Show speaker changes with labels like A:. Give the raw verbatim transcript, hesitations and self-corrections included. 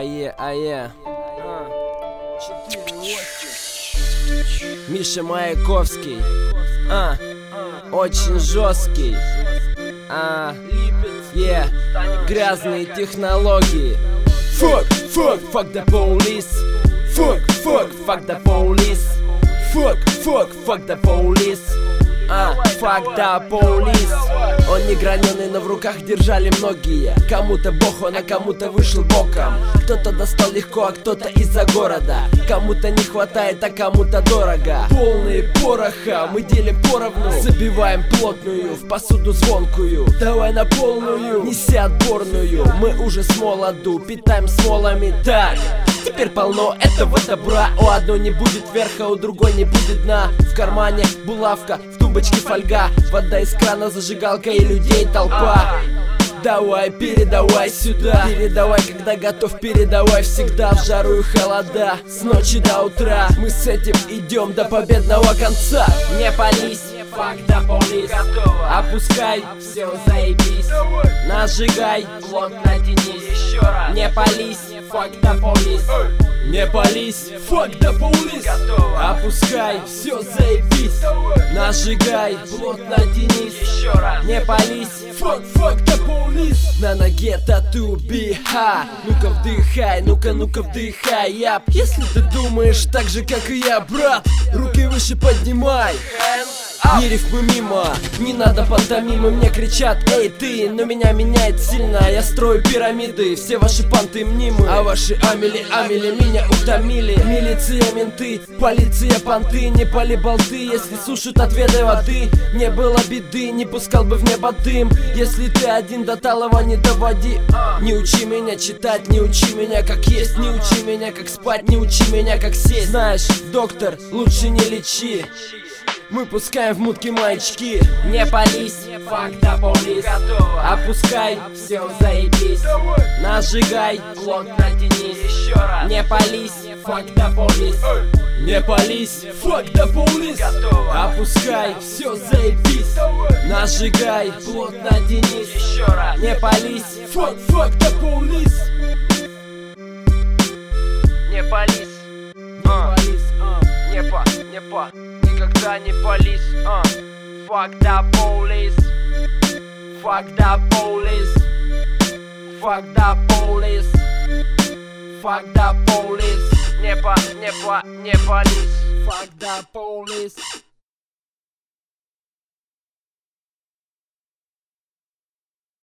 A: Ае, ае. Миша Маяковский. А, очень жесткий. А, yeah. Грязные технологии. Fuck, fuck, fuck the police. Fuck, fuck, fuck the police. Fuck, fuck, fuck the police. А, fuck the police. Он не граненый, но в руках держали многие. Кому-то бог он, а кому-то вышел боком. Кто-то достал легко, а кто-то из-за города. Кому-то не хватает, а кому-то дорого. Полные пороха, мы делим поровну. Забиваем плотную, в посуду звонкую. Давай на полную, неси отборную. Мы уже с молоду питаем смолами. Так, теперь полно этого добра. У одной не будет верха, у другой не будет дна. В кармане булавка, в тумбочке фольга. Вода из крана, зажигалка и людей толпа. Давай, передавай сюда. Передавай, когда готов, передавай всегда. В жару и холода, с ночи до утра. Мы с этим идем до победного конца. Не пались, fuck the police. Опускай, все заебись. Нажигай, блок натянись. Еще раз. Не пались, fuck the police. Не пались, fuck the police. Опускай, все заебись. Нажигай, блок натянись. Еще раз. Не пались, fuck, fuck the police. На ноге тату биха. Ну-ка вдыхай, ну-ка, ну-ка вдыхай, яп. Если ты думаешь так же, как и я, брат, руки выше поднимай. Не рифмы мимо, не надо пантомимы. Мне кричат, эй ты, но меня меняет сильно. Я строю пирамиды, все ваши панты мнимы. А ваши амели, амели меня утомили. Милиция, менты, полиция, понты. Не пали болты, если сушат, отведай воды. Не было беды, не пускал бы в небо дым. Если ты один, до талого не доводи. Не учи меня читать, не учи меня как есть. Не учи меня как спать, не учи меня как сесть. Знаешь, доктор, лучше не лечи. Мы пускаем в мутки маячки. Не пались, fuck the police. Опускай, все заебись. Нажигай, блок натянись. Еще раз. Не пались, fuck the police. Не пались, fuck the police. Опускай, все заебись. Нажигай, блок натянись. Еще раз. Не пались, fuck, fuck the police. Не пались, не пались, не па, не па. Никогда не пались, uh. Fuck the police. Fuck the police. Fuck the police. Fuck the police. Не па, не па, не пались. Fuck the police.